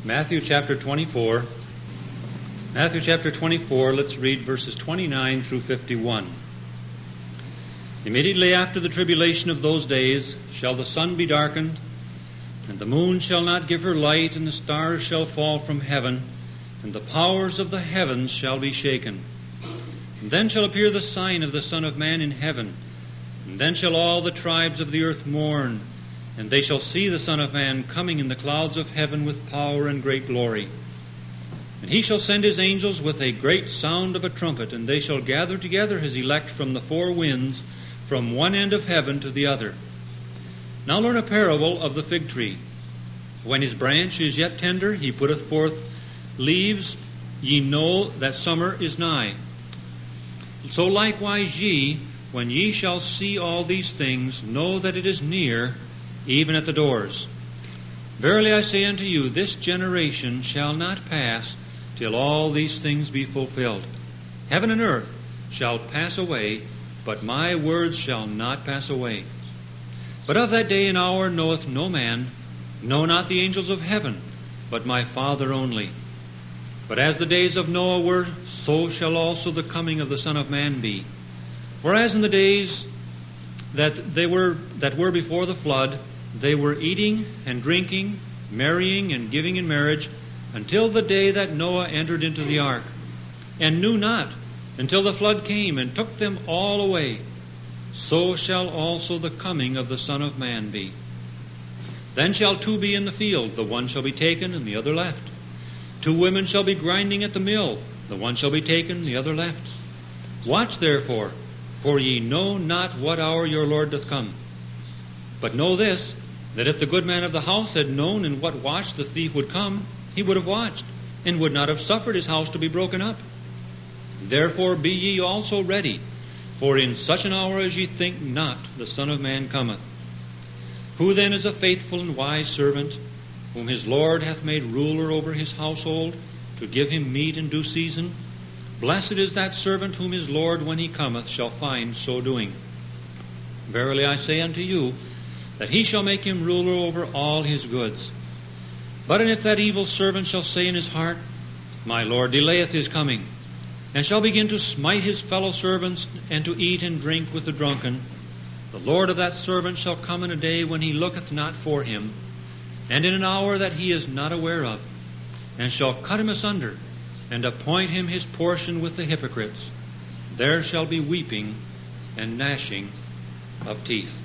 Matthew chapter 24. Matthew chapter 24, let's read verses 29 through 51. Immediately after the tribulation of those days shall the sun be darkened, and the moon shall not give her light, and the stars shall fall from heaven, and the powers of the heavens shall be shaken. And then shall appear the sign of the Son of Man in heaven. And then shall all the tribes of the earth mourn, and they shall see the Son of Man coming in the clouds of heaven with power and great glory. And he shall send his angels with a great sound of a trumpet, and they shall gather together his elect from the four winds, from one end of heaven to the other. Now learn a parable of the fig tree. When his branch is yet tender, he putteth forth leaves. Ye know that summer is nigh. So likewise ye, when ye shall see all these things, know that it is near, even at the doors. Verily I say unto you, this generation shall not pass till all these things be fulfilled. Heaven and earth shall pass away, but my words shall not pass away. But of that day and hour knoweth no man, no, not the angels of heaven, but my Father only. But as the days of Noah were, so shall also the coming of the Son of Man be. For as in the days that were before the flood, they were eating and drinking, marrying and giving in marriage, until the day that Noah entered into the ark, and knew not until the flood came and took them all away. So shall also the coming of the Son of Man be. Then shall two be in the field, the one shall be taken and the other left. Two women shall be grinding at the mill, the one shall be taken, the other left. Watch therefore, for ye know not what hour your Lord doth come. But know this, that if the good man of the house had known in what watch the thief would come, he would have watched, and would not have suffered his house to be broken up. Therefore be ye also ready, for in such an hour as ye think not, the Son of Man cometh. Who then is a faithful and wise servant, whom his Lord hath made ruler over his household, to give him meat in due season? Blessed is that servant whom his Lord, when he cometh, shall find so doing. Verily I say unto you, that he shall make him ruler over all his goods. But if that evil servant shall say in his heart, My Lord delayeth his coming, and shall begin to smite his fellow servants, and to eat and drink with the drunken, the Lord of that servant shall come in a day when he looketh not for him, and in an hour that he is not aware of, and shall cut him asunder, and appoint him his portion with the hypocrites. There shall be weeping and gnashing of teeth.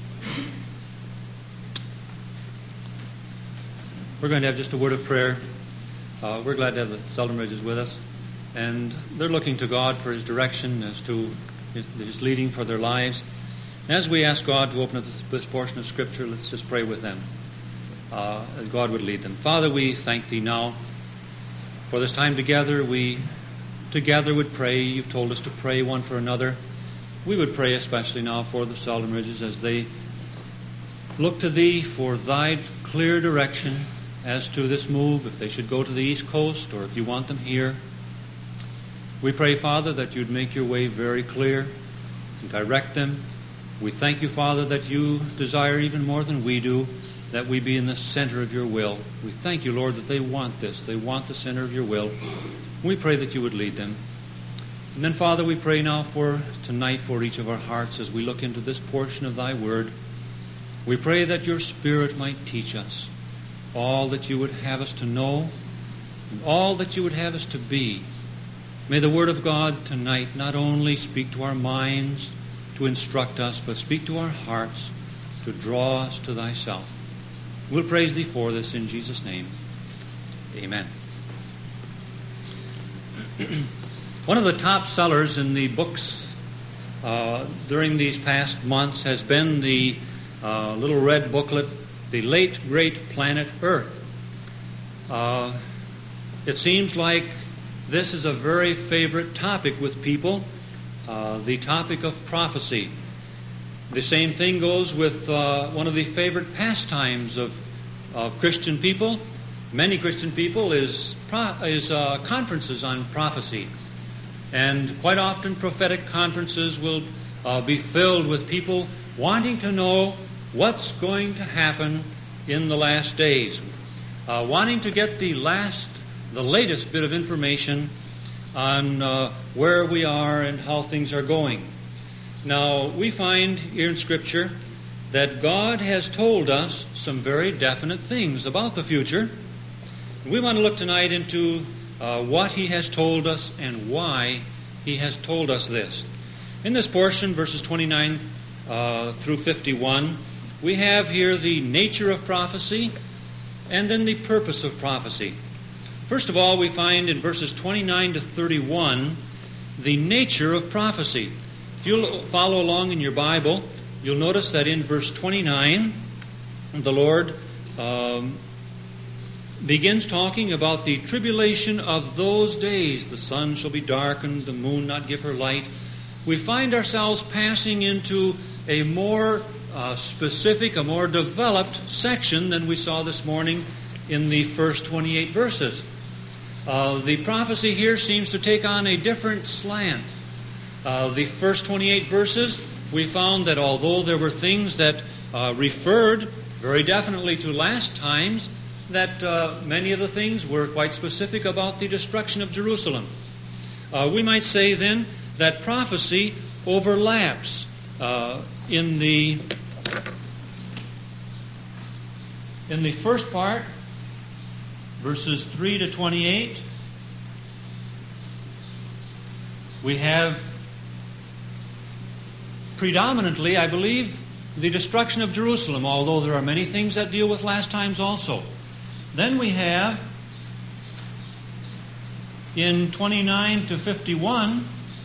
We're going to have just a word of prayer. We're glad to have the Seldenridges with us. And they're looking to God for His direction as to His leading for their lives. As we ask God to open up this portion of Scripture, let's just pray with them as God would lead them. Father, we thank Thee now for this time together. We together would pray. You've told us to pray one for another. We would pray especially now for the Seldenridges as they look to Thee for Thy clear direction as to this move, if they should go to the East Coast or if You want them here. We pray, Father, that You'd make Your way very clear and direct them. We thank You, Father, that You desire even more than we do that we be in the center of Your will. We thank You, Lord, that they want this. They want the center of Your will. We pray that You would lead them. And then, Father, we pray now for tonight for each of our hearts as we look into this portion of Thy Word. We pray that Your Spirit might teach us all that You would have us to know and all that You would have us to be. May the Word of God tonight not only speak to our minds to instruct us, but speak to our hearts to draw us to Thyself. We'll praise Thee for this in Jesus' name. Amen. One of the top sellers in the books during these past months has been the little red booklet, The Late Great Planet Earth. It seems like this is a very favorite topic with people, the topic of prophecy. The same thing goes with one of the favorite pastimes of Christian people. Many Christian people is conferences on prophecy. And quite often prophetic conferences will be filled with people wanting to know what's going to happen in the last days. wanting to get the latest bit of information on where we are and how things are going. Now, we find here in Scripture that God has told us some very definite things about the future. We want to look tonight into what He has told us and why He has told us this. In this portion, verses 29 through 51, we have here the nature of prophecy and then the purpose of prophecy. First of all, we find in verses 29 to 31 the nature of prophecy. If you'll follow along in your Bible, you'll notice that in verse 29, the Lord begins talking about the tribulation of those days. The sun shall be darkened, the moon not give her light. We find ourselves passing into a more specific, a more developed section than we saw this morning in the first 28 verses. The prophecy here seems to take on a different slant. The first 28 verses, we found that although there were things that referred very definitely to last times, that many of the things were quite specific about the destruction of Jerusalem. We might say then that prophecy overlaps in the first part, verses 3 to 28. We have predominantly, I believe, the destruction of Jerusalem, although there are many things that deal with last times also. Then we have, in 29 to 51,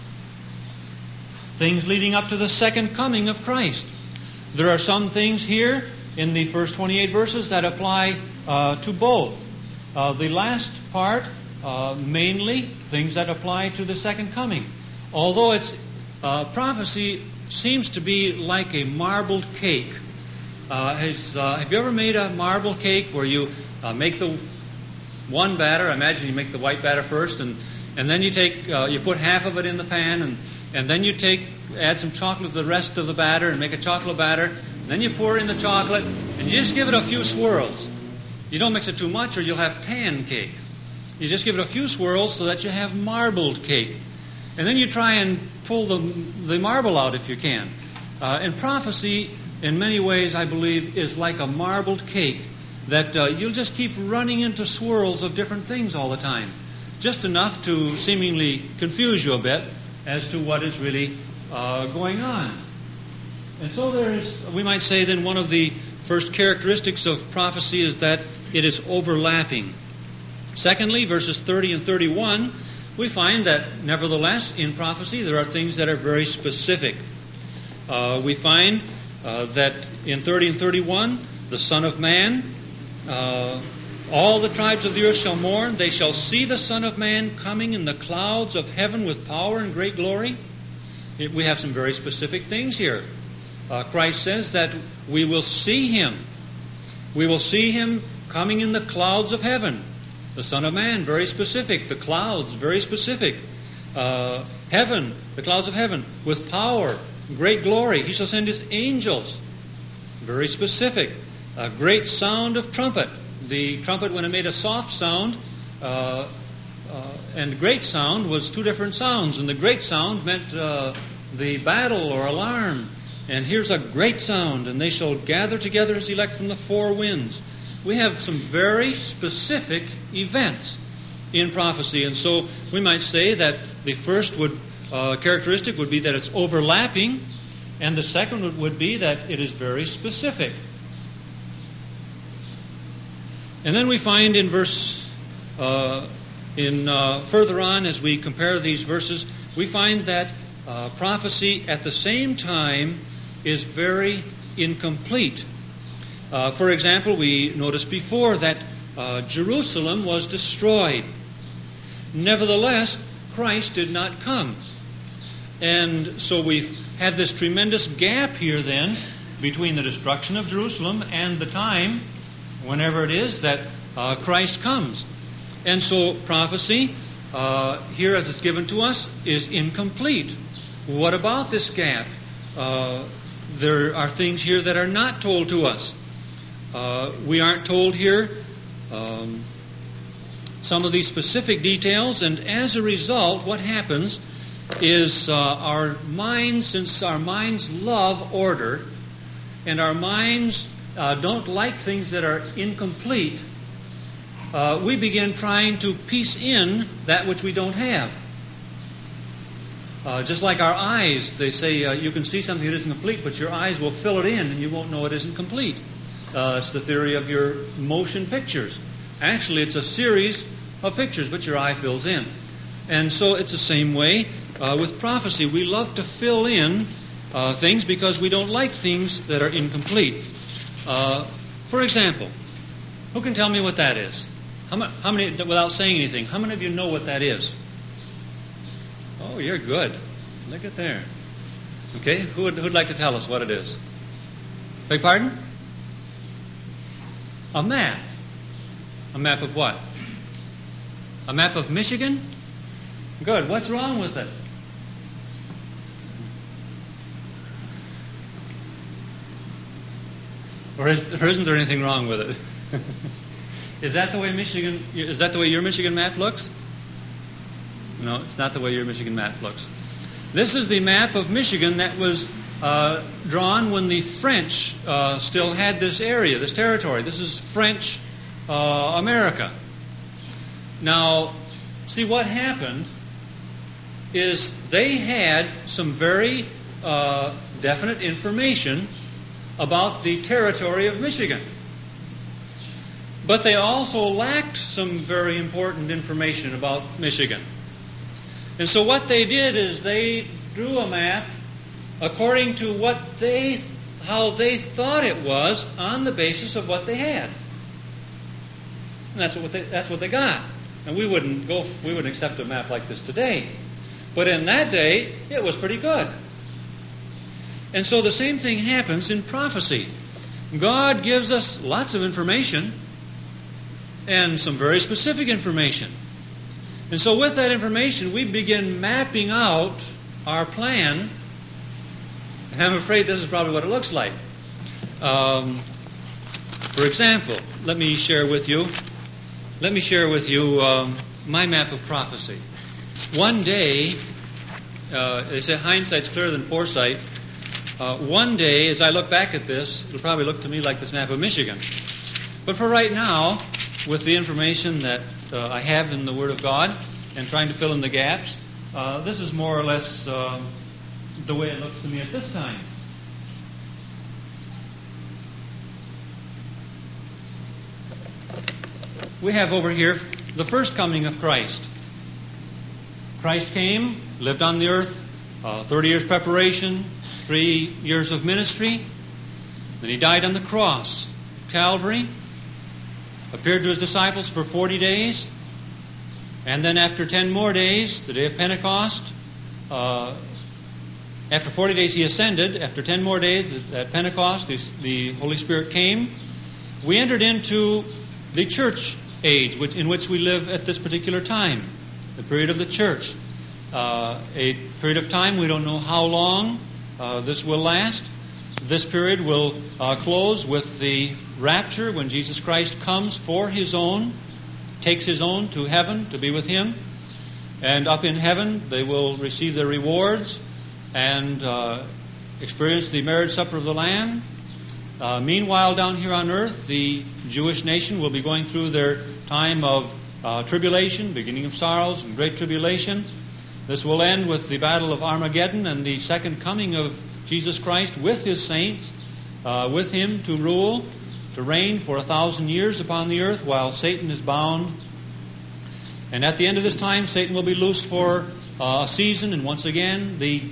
things leading up to the second coming of Christ. There are some things here in the first 28 verses that apply to both. The last part, mainly things that apply to the second coming. Although it's prophecy seems to be like a marbled cake. Have you ever made a marble cake where you make the one batter? I imagine you make the white batter first, and then you put half of it in the pan, and then you add some chocolate to the rest of the batter and make a chocolate batter. And then you pour in the chocolate, and you just give it a few swirls. You don't mix it too much, or you'll have pan cake. You just give it a few swirls so that you have marbled cake. And then you try and pull the marble out if you can. And prophecy, in many ways, I believe, is like a marbled cake that you'll just keep running into swirls of different things all the time. Just enough to seemingly confuse you a bit as to what is really going on. And so we might say then one of the first characteristics of prophecy is that it is overlapping. Secondly, verses 30 and 31, we find that nevertheless in prophecy there are things that are very specific. We find that in 30 and 31, the Son of Man, all the tribes of the earth shall mourn. They shall see the Son of Man coming in the clouds of heaven with power and great glory. We have some very specific things here. Christ says that we will see Him. We will see Him coming in the clouds of heaven. The Son of Man, very specific. The clouds, very specific. Heaven, the clouds of heaven, with power, great glory. He shall send His angels. Very specific. A great sound of trumpet. The trumpet, when it made a soft sound, and great sound was two different sounds. And the great sound meant the battle or alarm. And here's a great sound, and they shall gather together His elect from the four winds. We have some very specific events in prophecy. And so we might say that the first characteristic would be that it's overlapping, and the second would be that it is very specific. And then we find in further on, as we compare these verses, we find that prophecy at the same time is very incomplete. For example, we noticed before that Jerusalem was destroyed. Nevertheless, Christ did not come. And so we've had this tremendous gap here then between the destruction of Jerusalem and the time, whenever it is, that Christ comes. And so prophecy, here as it's given to us, is incomplete. What about this gap? There are things here that are not told to us. We aren't told here some of these specific details, and as a result, what happens is our minds, since our minds love order, and our minds don't like things that are incomplete, we begin trying to piece in that which we don't have. Just like our eyes, they say you can see something that isn't complete, but your eyes will fill it in and you won't know it isn't complete. It's the theory of your motion pictures. Actually, it's a series of pictures, but your eye fills in. And so it's the same way with prophecy. We love to fill in things because we don't like things that are incomplete. For example, who can tell me what that is? How many, without saying anything, how many of you know what that is? Oh, you're good. Look at there. Okay, who'd like to tell us what it is? Beg pardon? A map. A map of what? A map of Michigan? Good. What's wrong with it? Or isn't there anything wrong with it? Is that the way Michigan? Is that the way your Michigan map looks? No, it's not the way your Michigan map looks. This is the map of Michigan that was drawn when the French still had this area, this territory. This is French America. Now, see what happened is they had some very definite information about the territory of Michigan. But they also lacked some very important information about Michigan. And so what they did is they drew a map according to how they thought it was on the basis of what they had. And that's what they got. And we wouldn't accept a map like this today. But in that day, it was pretty good. And so the same thing happens in prophecy. God gives us lots of information and some very specific information. And so with that information, we begin mapping out our plan. And I'm afraid this is probably what it looks like. For example, let me share with you my map of prophecy. One day, they say hindsight's clearer than foresight. One day, as I look back at this, it'll probably look to me like this map of Michigan. But for right now, with the information that I have in the Word of God and trying to fill in the gaps, this is more or less the way it looks to me at this time. We have over here the first coming of Christ. Christ came, lived on the earth, 30 years preparation, 3 years of ministry. Then He died on the cross of Calvary, appeared to His disciples for 40 days, and then after 10 more days, the day of Pentecost, after 40 days He ascended. After 10 more days at Pentecost, the Holy Spirit came. We entered into the church age in which we live at this particular time, the period of the church. A period of time, we don't know how long this will last. This period will close with the rapture, when Jesus Christ comes for His own, takes His own to heaven to be with Him. And up in heaven, they will receive their rewards and experience the marriage supper of the Lamb. Meanwhile, down here on earth, the Jewish nation will be going through their time of tribulation, beginning of sorrows and great tribulation. This will end with the battle of Armageddon and the second coming of Jesus Christ with His saints, with Him to rule, to reign for 1,000 years upon the earth while Satan is bound. And at the end of this time, Satan will be loosed for a season, and once again the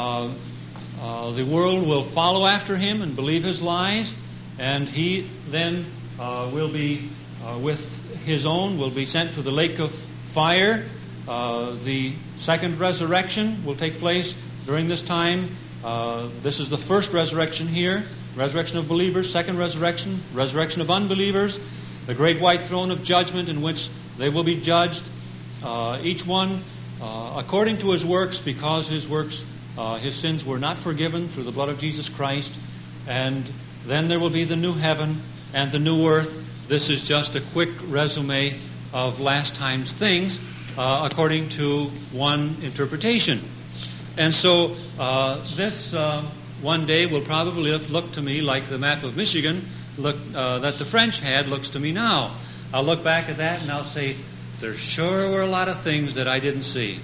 world will follow after him and believe his lies, and he then will be with his own, will be sent to the lake of fire. The second resurrection will take place during this time. This is the first resurrection here, resurrection of believers. Second resurrection, resurrection of unbelievers. The great white throne of judgment in which they will be judged, each one according to his works, because his works, his sins were not forgiven through the blood of Jesus Christ. And then there will be the new heaven and the new earth this is just a quick resume of last time's things according to one interpretation. And so this one day will probably look to me like the map of Michigan that the French had looks to me now. I'll look back at that and I'll say, there sure were a lot of things that I didn't see.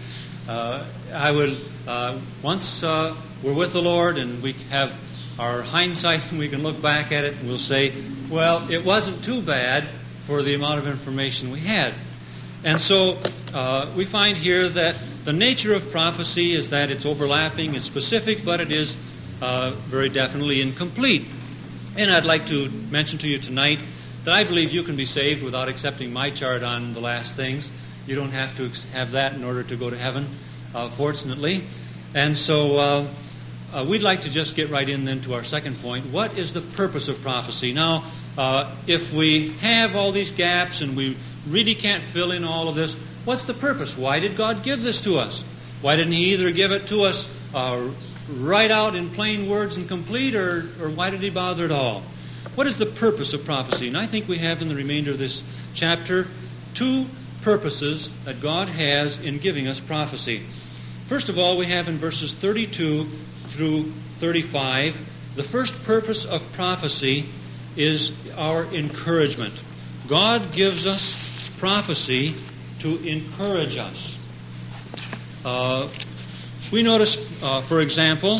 Once we're with the Lord and we have our hindsight and we can look back at it and we'll say, well, it wasn't too bad for the amount of information we had. And so we find here that the nature of prophecy is that it's overlapping, it's specific, but it is very definitely incomplete. And I'd like to mention to you tonight that I believe you can be saved without accepting my chart on the last things. You don't have to have that in order to go to heaven, fortunately. And so we'd like to just get right in then to our second point. What is the purpose of prophecy? Now, if we have all these gaps and we really can't fill in all of this, what's the purpose? Why did God give this to us? Why didn't He either give it to us right out in plain words and complete, or why did He bother at all? What is the purpose of prophecy? And I think we have in the remainder of this chapter two purposes that God has in giving us prophecy. First of all, we have in verses 32 through 35, the first purpose of prophecy is our encouragement. God gives us prophecy to encourage us. We notice, for example,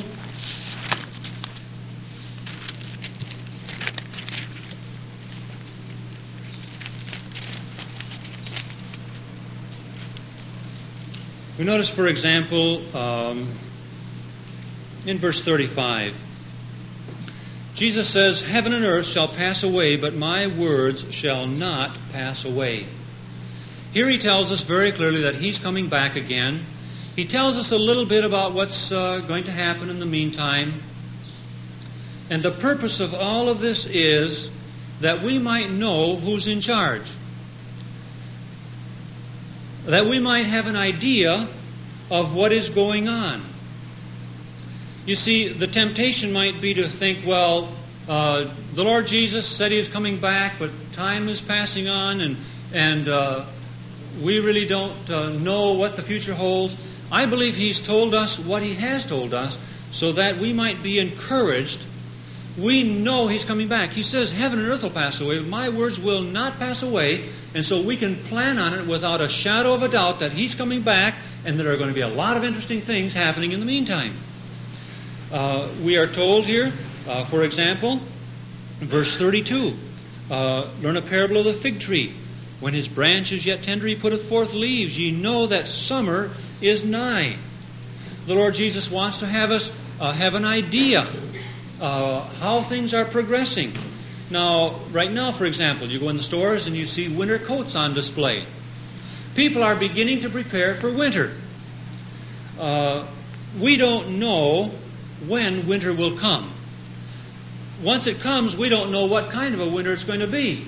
in verse 35, Jesus says, "Heaven and earth shall pass away, but my words shall not pass away." Here He tells us very clearly that He's coming back again. He tells us a little bit about what's going to happen in the meantime. And the purpose of all of this is that we might know who's in charge. That we might have an idea of what is going on. You see, the temptation might be to think, well, the Lord Jesus said He was coming back, but time is passing on, and we really don't know what the future holds. I believe He's told us what He has told us so that we might be encouraged. We know He's coming back. He says, heaven and earth will pass away, but my words will not pass away. And so we can plan on it without a shadow of a doubt that He's coming back and there are going to be a lot of interesting things happening in the meantime. We are told here, for example, in verse 32, learn a parable of the fig tree. When his branch is yet tender, he putteth forth leaves. Ye know that summer is nigh. The Lord Jesus wants to have us have an idea how things are progressing. Now, right now, for example, you go in the stores and you see winter coats on display. People are beginning to prepare for winter. We don't know when winter will come. Once it comes, we don't know what kind of a winter it's going to be.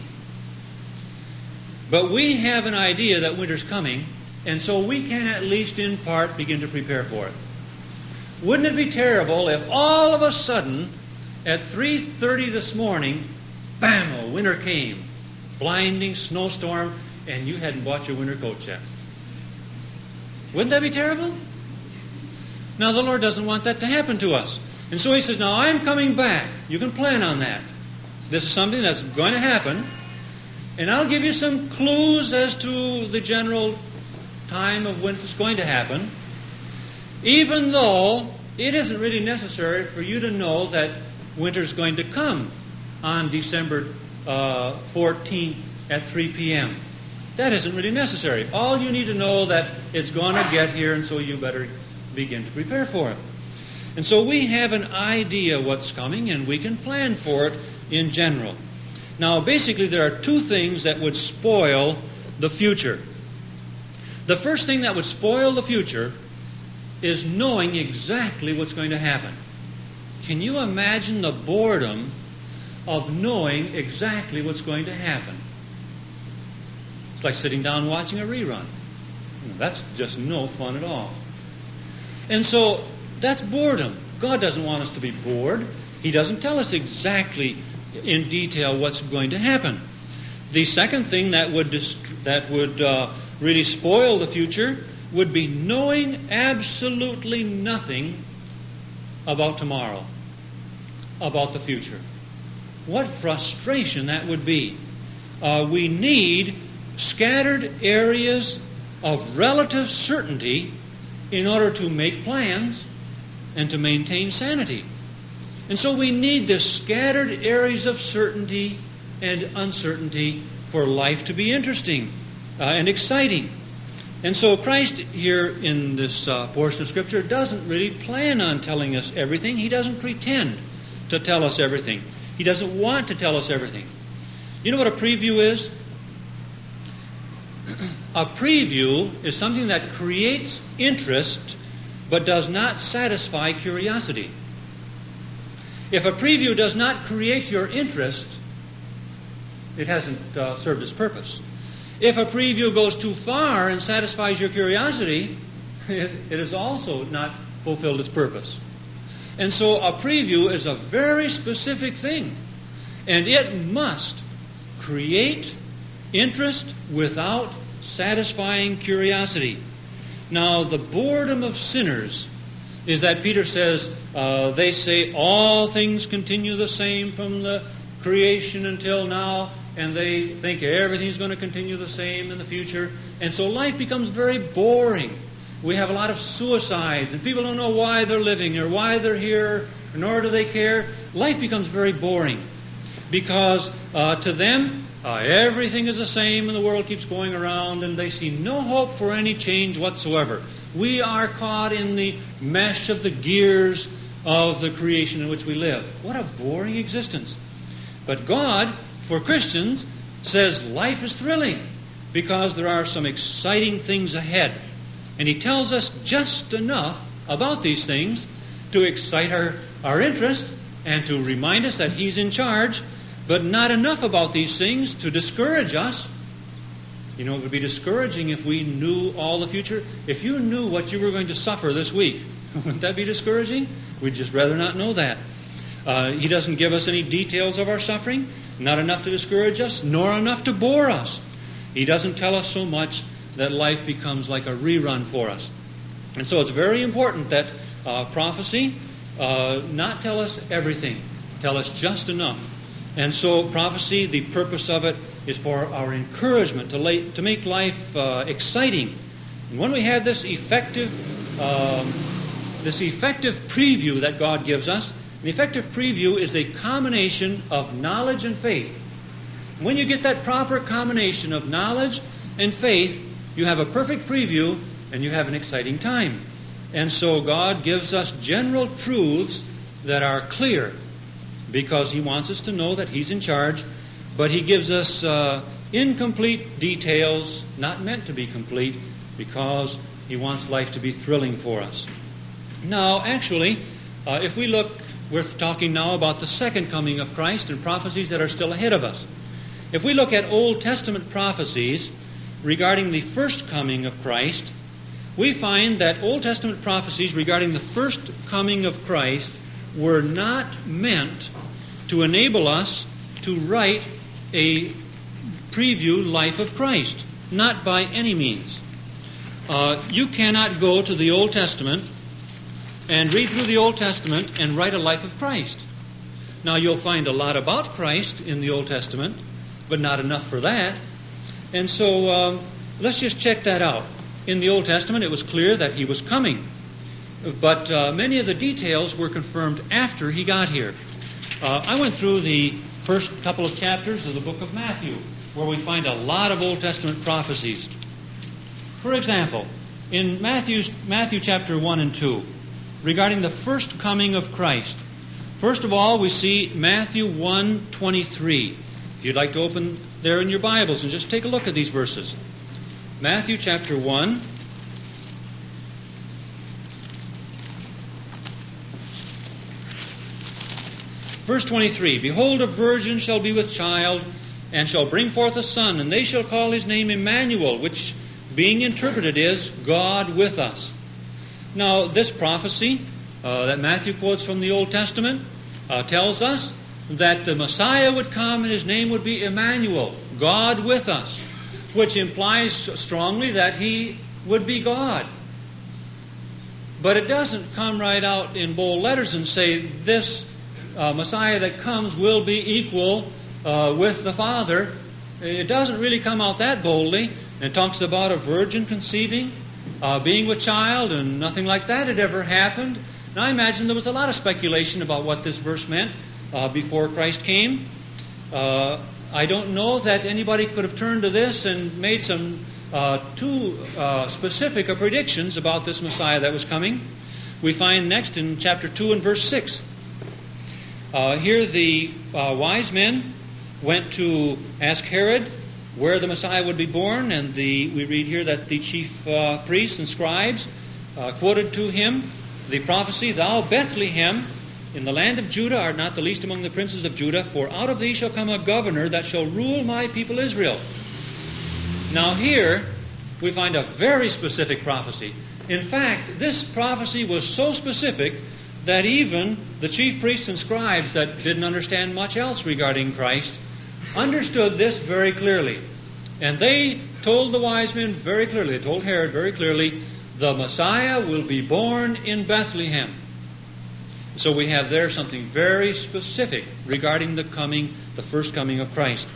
But we have an idea that winter's coming, and so we can at least in part begin to prepare for it. Wouldn't it be terrible if all of a sudden, at 3:30 this morning, bam, winter came, blinding snowstorm, and you hadn't bought your winter coat yet? Wouldn't that be terrible? Now, the Lord doesn't want that to happen to us. And so He says, now I'm coming back. You can plan on that. This is something that's going to happen. And I'll give you some clues as to the general time of when it's going to happen, even though it isn't really necessary for you to know that winter's going to come on December 14th at 3 p.m. That isn't really necessary. All you need to know that it's going to get here, and so you better begin to prepare for it. And so we have an idea what's coming, and we can plan for it in general. Now, basically, there are two things that would spoil the future. The first thing that would spoil the future is knowing exactly what's going to happen. Can you imagine the boredom of knowing exactly what's going to happen? It's like sitting down watching a rerun. That's just no fun at all. And so, that's boredom. God doesn't want us to be bored. He doesn't tell us exactly in detail what's going to happen. The second thing that would really spoil the future would be knowing absolutely nothing about tomorrow, about the future. What frustration that would be. We need scattered areas of relative certainty in order to make plans and to maintain sanity. And so we need the scattered areas of certainty and uncertainty for life to be interesting and exciting. And so Christ here in this portion of Scripture doesn't really plan on telling us everything. He doesn't pretend to tell us everything. He doesn't want to tell us everything. You know what a preview is? A preview is something that creates interest but does not satisfy curiosity. If a preview does not create your interest, it hasn't served its purpose. If a preview goes too far and satisfies your curiosity, it has also not fulfilled its purpose. And so a preview is a very specific thing, and it must create interest without satisfying curiosity. Now, the boredom of sinners is that Peter says, they say all things continue the same from the creation until now, and they think everything's going to continue the same in the future. And so life becomes very boring. We have a lot of suicides, and people don't know why they're living or why they're here, nor do they care. Life becomes very boring because to them, everything is the same and the world keeps going around, and they see no hope for any change whatsoever. We are caught in the mesh of the gears of the creation in which we live. What a boring existence. But God, for Christians, says life is thrilling because there are some exciting things ahead. And He tells us just enough about these things to excite our interest and to remind us that He's in charge, but not enough about these things to discourage us. You know, it would be discouraging if we knew all the future. If you knew what you were going to suffer this week, wouldn't that be discouraging? We'd just rather not know that. He doesn't give us any details of our suffering, not enough to discourage us, nor enough to bore us. He doesn't tell us so much that life becomes like a rerun for us. And so it's very important that prophecy not tell us everything, tell us just enough. And so prophecy, the purpose of it is for our encouragement to make life exciting. And when we have this effective preview that God gives us, an effective preview is a combination of knowledge and faith. When you get that proper combination of knowledge and faith, you have a perfect preview and you have an exciting time. And so God gives us general truths that are clear because He wants us to know that He's in charge, but He gives us incomplete details, not meant to be complete, because He wants life to be thrilling for us. Now, actually, if we look, we're talking now about the second coming of Christ and prophecies that are still ahead of us. If we look at Old Testament prophecies regarding the first coming of Christ, we find that Old Testament prophecies regarding the first coming of Christ were not meant to enable us to write a preview life of Christ. Not by any means. You cannot go to the Old Testament and read through the Old Testament and write a life of Christ. Now, you'll find a lot about Christ in the Old Testament, but not enough for that. And so let's just check that out. In the Old Testament, it was clear that He was coming. But many of the details were confirmed after He got here. I went through the first couple of chapters of the book of Matthew, where we find a lot of Old Testament prophecies. For example, in Matthew chapter 1 and 2, regarding the first coming of Christ, first of all, we see Matthew 1:23. If you'd like to open there in your Bibles and just take a look at these verses. Matthew chapter 1. Verse 23, Behold, a virgin shall be with child, and shall bring forth a son, and they shall call his name Emmanuel, which being interpreted is God with us. Now, this prophecy that Matthew quotes from the Old Testament tells us that the Messiah would come and His name would be Emmanuel, God with us, which implies strongly that He would be God. But it doesn't come right out in bold letters and say this Messiah that comes will be equal with the Father. It doesn't really come out that boldly. It talks about a virgin conceiving, being with child, and nothing like that had ever happened. And I imagine there was a lot of speculation about what this verse meant before Christ came. I don't know that anybody could have turned to this and made some too specific predictions about this Messiah that was coming. We find next in chapter 2 and verse 6. Here the wise men went to ask Herod where the Messiah would be born, and we read here that the chief priests and scribes quoted to him the prophecy, "Thou Bethlehem, in the land of Judah, art not the least among the princes of Judah, for out of thee shall come a governor that shall rule my people Israel." Now here we find a very specific prophecy. In fact, this prophecy was so specific that even the chief priests and scribes that didn't understand much else regarding Christ understood this very clearly. And they told the wise men very clearly, they told Herod very clearly, the Messiah will be born in Bethlehem. So we have there something very specific regarding the first coming of Christ.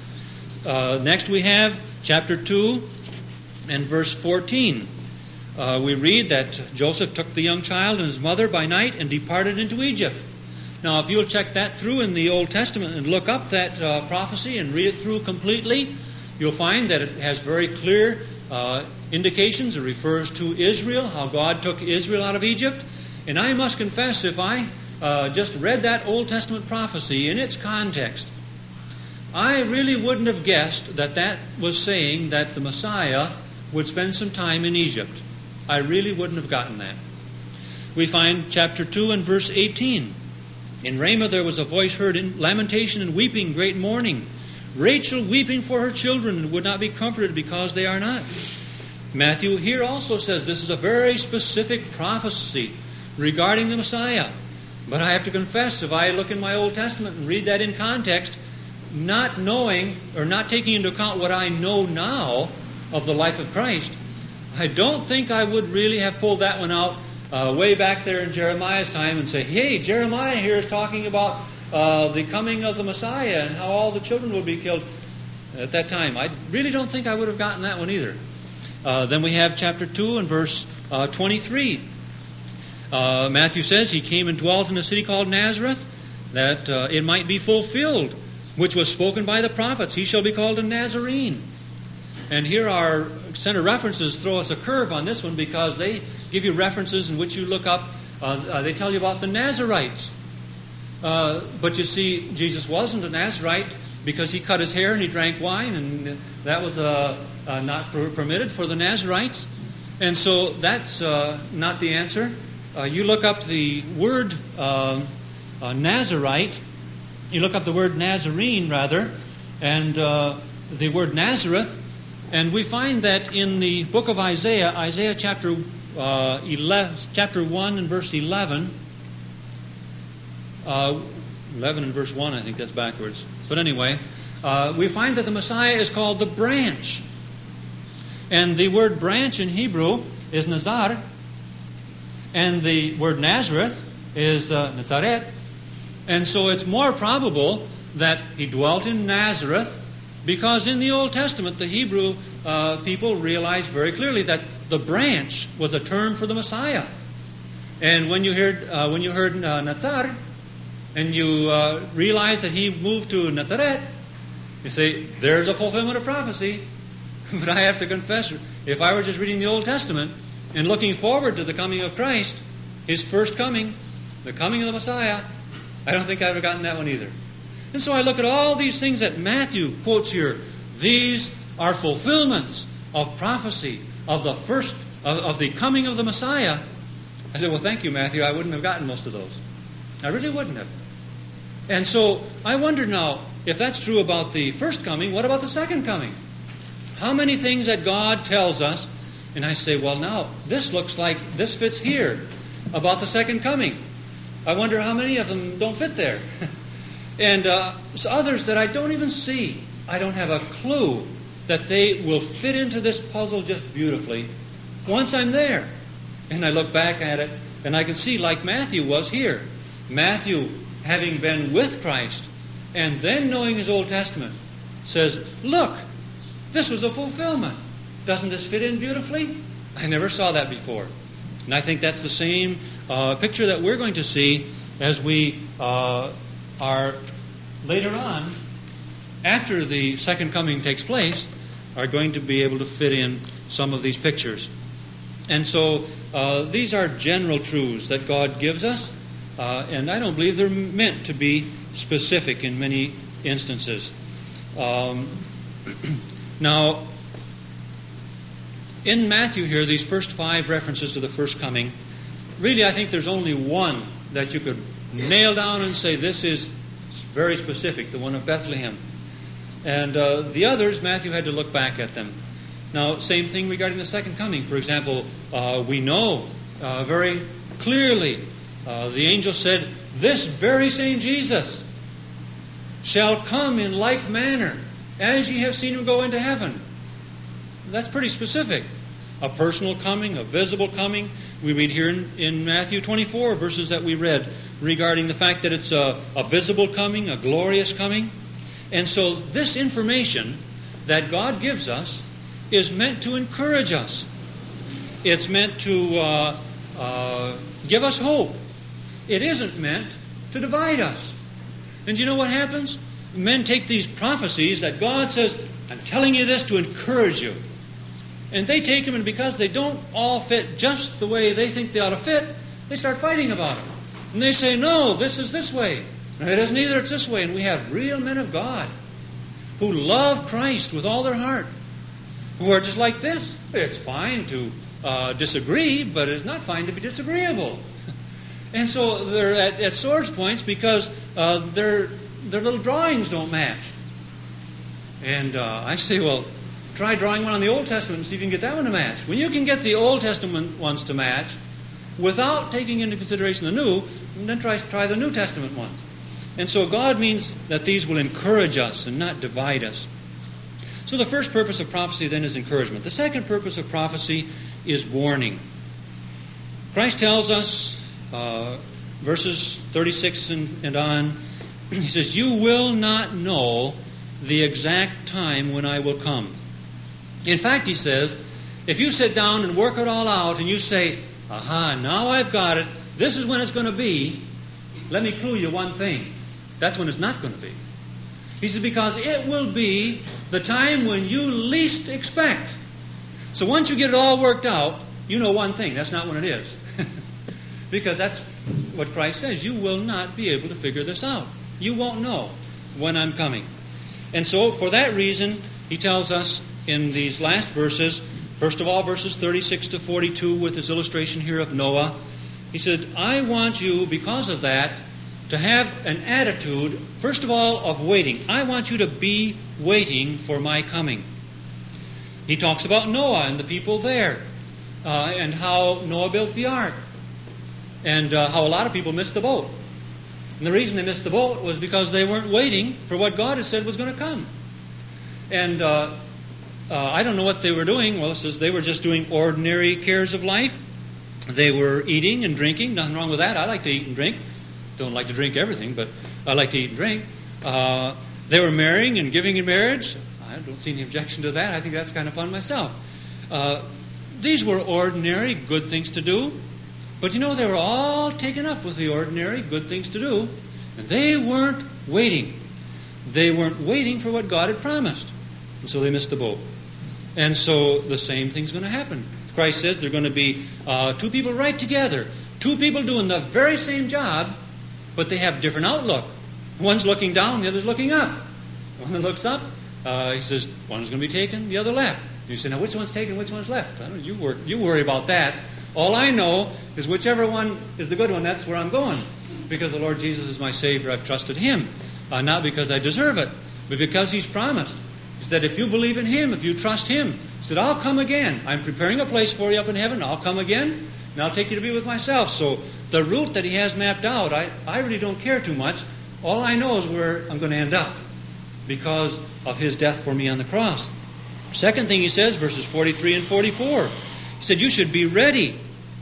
Next we have chapter 2 and verse 14. We read that Joseph took the young child and his mother by night and departed into Egypt. Now, if you'll check that through in the Old Testament and look up that prophecy and read it through completely, you'll find that it has very clear indications. It refers to Israel, how God took Israel out of Egypt. And I must confess, if I just read that Old Testament prophecy in its context, I really wouldn't have guessed that that was saying that the Messiah would spend some time in Egypt. I really wouldn't have gotten that. We find chapter 2 and verse 18. In Ramah there was a voice heard in lamentation and weeping, great mourning. Rachel weeping for her children and would not be comforted because they are not. Matthew here also says this is a very specific prophecy regarding the Messiah. But I have to confess, if I look in my Old Testament and read that in context, not knowing or not taking into account what I know now of the life of Christ, I don't think I would really have pulled that one out way back there in Jeremiah's time and say, hey, Jeremiah here is talking about the coming of the Messiah and how all the children will be killed at that time. I really don't think I would have gotten that one either. Then we have chapter 2 and verse 23. Matthew says, he came and dwelt in a city called Nazareth, that it might be fulfilled, which was spoken by the prophets. He shall be called a Nazarene. And here our center references throw us a curve on this one because they give you references in which you look up. They tell you about the Nazarites. But you see, Jesus wasn't a Nazarite because he cut his hair and he drank wine, and that was not permitted for the Nazarites. And so that's not the answer. You look up the word Nazarite, you look up the word Nazarene, rather, and the word Nazareth, and we find that in the book of Isaiah, Isaiah chapter 1 and verse 11, 11 and verse 1, I think that's backwards. But anyway, we find that the Messiah is called the branch. And the word branch in Hebrew is Nazar, and the word Nazareth is Nazaret. And so it's more probable that he dwelt in Nazareth, because in the Old Testament, the Hebrew people realized very clearly that the branch was a term for the Messiah. And when you heard Nazar, and you realize that he moved to Nazareth, you say, there's a fulfillment of prophecy. But I have to confess, if I were just reading the Old Testament and looking forward to the coming of Christ, His first coming, the coming of the Messiah, I don't think I would have gotten that one either. And so I look at all these things that Matthew quotes here. These are fulfillments of prophecy of the first of the coming of the Messiah. I said, well, thank you, Matthew. I wouldn't have gotten most of those. I really wouldn't have. And so I wonder now, if that's true about the first coming, what about the second coming? How many things that God tells us, and I say, well, now, this looks like this fits here about the second coming. I wonder how many of them don't fit there. And others that I don't even see. I don't have a clue that they will fit into this puzzle just beautifully once I'm there. And I look back at it, and I can see, like Matthew was here. Matthew, having been with Christ, and then knowing his Old Testament, says, look, this was a fulfillment. Doesn't this fit in beautifully? I never saw that before. And I think that's the same picture that we're going to see as we are later on, after the second coming takes place, are going to be able to fit in some of these pictures. And so these are general truths that God gives us, and I don't believe they're meant to be specific in many instances. Now, in Matthew here, these first 5 references to the first coming, really I think there's only one that you could nail down and say this is very specific, the one of Bethlehem. And the others, Matthew had to look back at them. Now, same thing regarding the second coming. For example, we know very clearly, the angel said, this very same Jesus shall come in like manner as ye have seen him go into heaven. That's pretty specific. A personal coming, a visible coming. We read here in Matthew 24, verses that we read, regarding the fact that it's a visible coming, a glorious coming. And so this information that God gives us is meant to encourage us. It's meant to give us hope. It isn't meant to divide us. And you know what happens? Men take these prophecies that God says, I'm telling you this to encourage you. And they take them, and because they don't all fit just the way they think they ought to fit, they start fighting about it. And they say, no, this is this way. And it isn't either, it's this way. And we have real men of God who love Christ with all their heart, who are just like this. It's fine to disagree, but it's not fine to be disagreeable. And so they're at swords' points because their little drawings don't match. And I say, well, try drawing one on the Old Testament and see if you can get that one to match. When you can get the Old Testament ones to match without taking into consideration the New, then try the New Testament ones. And so God means that these will encourage us and not divide us. So the first purpose of prophecy then is encouragement. The second purpose of prophecy is warning. Christ tells us, verses 36 and on, he says, you will not know the exact time when I will come. In fact, he says, if you sit down and work it all out and you say, aha, now I've got it, this is when it's going to be, let me clue you one thing. That's when it's not going to be. He says, because it will be the time when you least expect. So once you get it all worked out, you know one thing, that's not when it is. Because that's what Christ says. You will not be able to figure this out. You won't know when I'm coming. And so for that reason, he tells us in these last verses, first of all, verses 36 to 42 with his illustration here of Noah, he said, I want you, because of that, to have an attitude, first of all, of waiting. I want you to be waiting for my coming. He talks about Noah and the people there, and how Noah built the ark, and how a lot of people missed the boat. And the reason they missed the boat was because they weren't waiting for what God had said was going to come. And I don't know what they were doing. Well, it says they were just doing ordinary cares of life. They were eating and drinking. Nothing wrong with that. I like to eat and drink. Don't like to drink everything, but I like to eat and drink. They were marrying and giving in marriage. I don't see any objection to that. I think that's kind of fun myself. These were ordinary, good things to do. But you know, they were all taken up with the ordinary, good things to do. And they weren't waiting. They weren't waiting for what God had promised. And so they missed the boat. And so the same thing's going to happen. Christ says they're going to be two people right together. Two people doing the very same job, but they have different outlook. One's looking down, the other's looking up. One that looks up, he says, one's going to be taken, the other left. And you say, now which one's taken, which one's left? I don't know, you worry about that. All I know is whichever one is the good one, that's where I'm going. Because the Lord Jesus is my Savior, I've trusted Him. Not because I deserve it, but because He's promised. He said, if you believe in Him, if you trust Him, He said, I'll come again. I'm preparing a place for you up in heaven. I'll come again, and I'll take you to be with myself. So the route that He has mapped out, I really don't care too much. All I know is where I'm going to end up. because of his death for me on the cross. Second thing he says, verses 43 and 44, he said, you should be ready.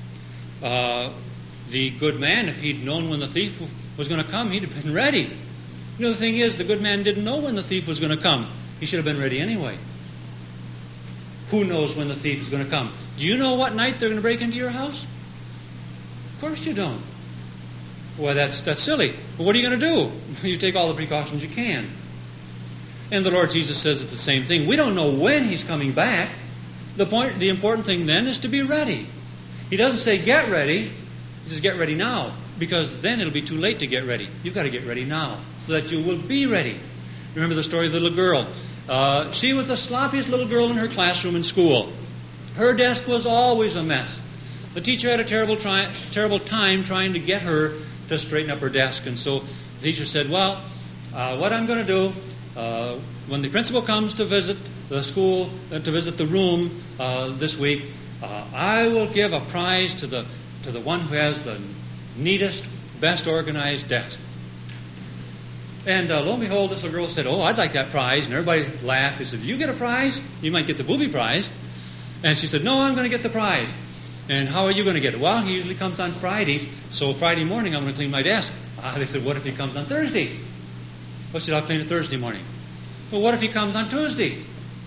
The good man, if he'd known when the thief was going to come, he'd have been ready. You know, the thing is, the good man didn't know when the thief was going to come. He should have been ready anyway. Who knows when the thief is going to come? Do you know what night they're going to break into your house? Of course you don't. Well, that's silly. But what are you going to do? You take all the precautions you can. And the Lord Jesus says it's the same thing. We don't know when He's coming back. The important thing then is to be ready. He doesn't say get ready. He says get ready now. Because then it'll be too late to get ready. You've got to get ready now so that you will be ready. Remember the story of the little girl. She was the sloppiest little girl in her classroom in school. Her desk was always a mess. The teacher had a terrible time trying to get her to straighten up her desk. And so the teacher said, well, what I'm going to do, when the principal comes to visit the school, to visit the room this week, I will give a prize to the one who has the neatest, best organized desk. And lo and behold, this little girl said, oh, I'd like that prize. And everybody laughed. They said, you get a prize? You might get the booby prize. And she said, no, I'm going to get the prize. And how are you going to get it? Well, he usually comes on Fridays, so Friday morning I'm going to clean my desk. They said, what if he comes on Thursday? Well, she said, I'll clean it Thursday morning. Well, what if he comes on Tuesday?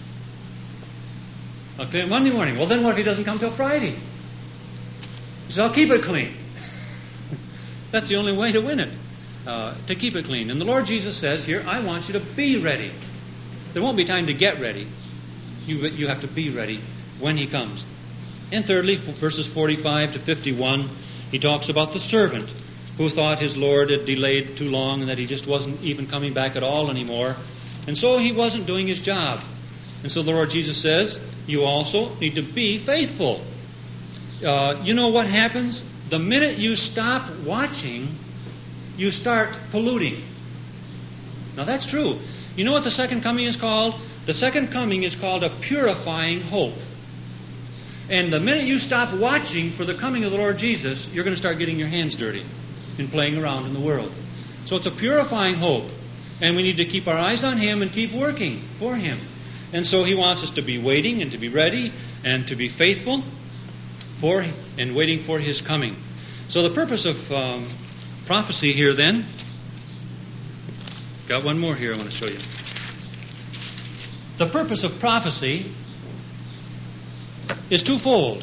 I'll clean it Monday morning. Well, then what if he doesn't come till Friday? She said, I'll keep it clean. That's the only way to win it, to keep it clean. And the Lord Jesus says here, I want you to be ready. There won't be time to get ready. You have to be ready when He comes. And thirdly, verses 45 to 51, he talks about the servant who thought his Lord had delayed too long and that he just wasn't even coming back at all anymore. And so he wasn't doing his job. And so the Lord Jesus says, you also need to be faithful. You know what happens? The minute you stop watching, you start polluting. Now that's true. You know what the second coming is called? The second coming is called a purifying hope. And the minute you stop watching for the coming of the Lord Jesus, you're going to start getting your hands dirty and playing around in the world. So it's a purifying hope. And we need to keep our eyes on Him and keep working for Him. And so He wants us to be waiting and to be ready and to be faithful for and waiting for His coming. So the purpose of prophecy here then, got one more here I want to show you. The purpose of prophecy is twofold.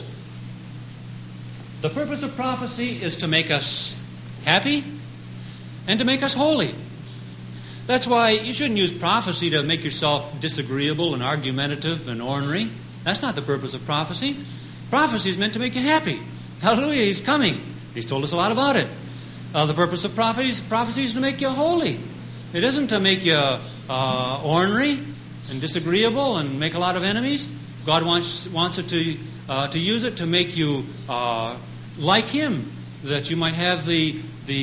The purpose of prophecy is to make us happy and to make us holy. That's why you shouldn't use prophecy to make yourself disagreeable and argumentative and ornery. That's not the purpose of prophecy. Prophecy is meant to make you happy. Hallelujah, He's coming. He's told us a lot about it. The purpose of prophecy is to make you holy. It isn't to make you ornery and disagreeable and make a lot of enemies. God wants it to use it to make you like Him, that you might have the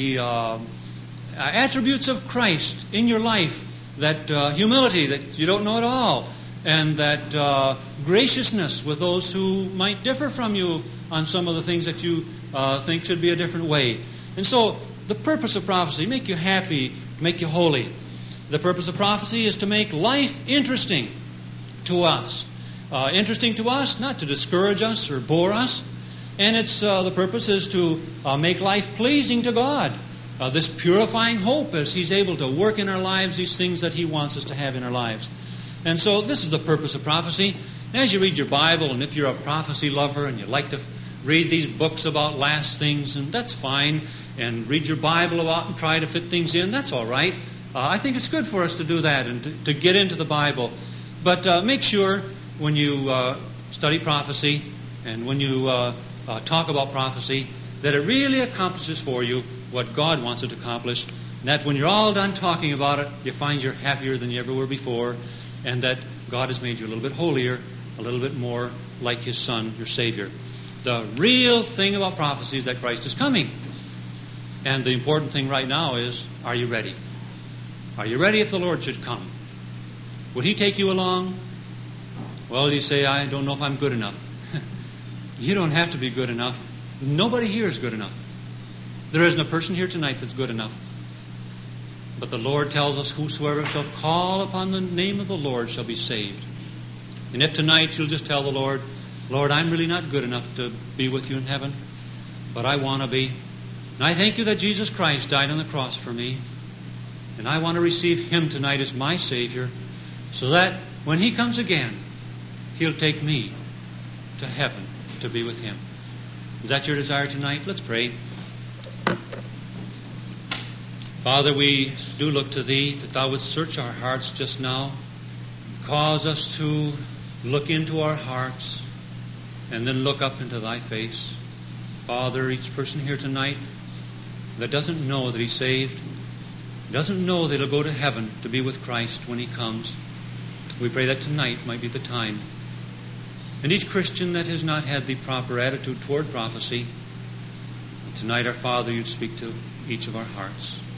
attributes of Christ in your life, that humility that you don't know at all, and that graciousness with those who might differ from you on some of the things that you think should be a different way. And so the purpose of prophecy, make you happy, make you holy. The purpose of prophecy is to make life interesting to us. Interesting to us, not to discourage us or bore us. And it's the purpose is to make life pleasing to God. This purifying hope as He's able to work in our lives these things that He wants us to have in our lives. And so this is the purpose of prophecy. And as you read your Bible, and if you're a prophecy lover and you like to read these books about last things, and that's fine, and read your Bible about and try to fit things in, that's all right. I think it's good for us to do that and to get into the Bible. But make sure when you study prophecy and when you talk about prophecy that it really accomplishes for you what God wants it to accomplish. And that when you're all done talking about it, you find you're happier than you ever were before, and that God has made you a little bit holier, a little bit more like His Son, your Savior. The real thing about prophecy is that Christ is coming. And the important thing right now is, are you ready? Are you ready if the Lord should come? Would He take you along? Well, you say, I don't know if I'm good enough. You don't have to be good enough. Nobody here is good enough. There isn't a person here tonight that's good enough. But the Lord tells us, whosoever shall call upon the name of the Lord shall be saved. And if tonight you'll just tell the Lord, Lord, I'm really not good enough to be with you in heaven, but I want to be. And I thank you that Jesus Christ died on the cross for me. And I want to receive Him tonight as my Savior, so that when He comes again, He'll take me to heaven to be with Him. Is that your desire tonight? Let's pray. Father, we do look to Thee, that Thou wouldst search our hearts just now. Cause us to look into our hearts and then look up into Thy face. Father, each person here tonight that doesn't know that he's saved, doesn't know that he'll go to heaven to be with Christ when He comes, we pray that tonight might be the time. And each Christian that has not had the proper attitude toward prophecy, tonight, our Father, You'd speak to each of our hearts.